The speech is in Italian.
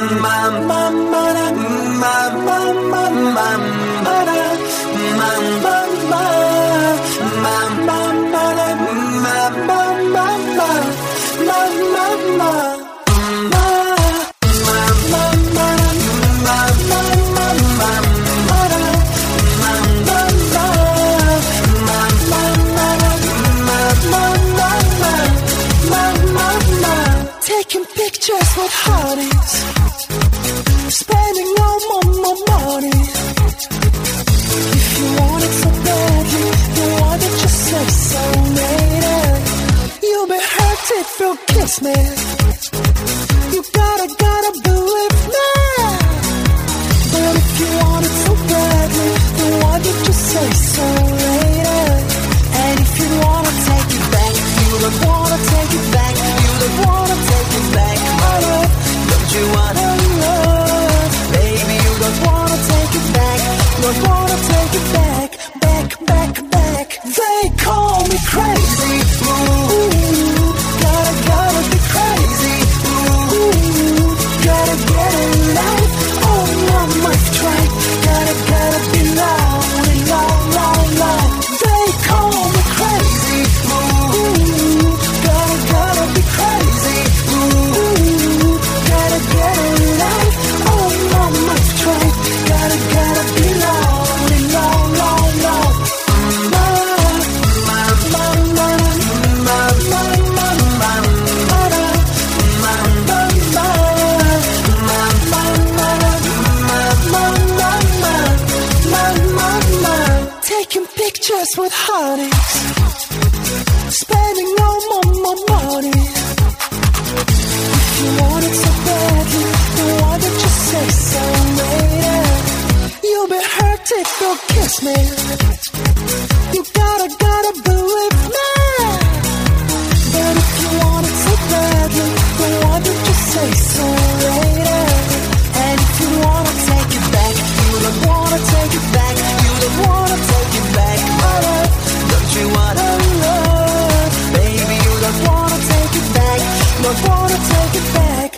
Taking pictures with hotties, spending no more money. If you want it so badly, then why don't you say so later? You'll be hurt if you kiss me. You gotta believe me. But if you want it so badly, then why don't you say so later? And if you wanna take it back, you don't wanna take it back. You don't wanna take it back, my love. Don't you wanna love? Baby, you don't wanna take it back. Don't wanna take it back, back. They call me crazy. Ooh, gotta be crazy. Ooh, gotta get a life. Oh, my strike. Gotta be lonely, long. They call me crazy. Ooh, gotta be crazy. Ooh, gotta get a life. Oh, my strike. Gotta be lonely, long. Taking pictures with hotties, spending no more money. If you want it so badly, then why don't you say so later? You'll be hurt if you kiss me. You gotta believe me. But if you want it so badly, then why don't you say so later? And if you wanna take it back, you don't wanna take it back. You don't wanna take it back, my love. Don't you wanna love? Baby, you don't wanna take it back. Don't wanna take it back.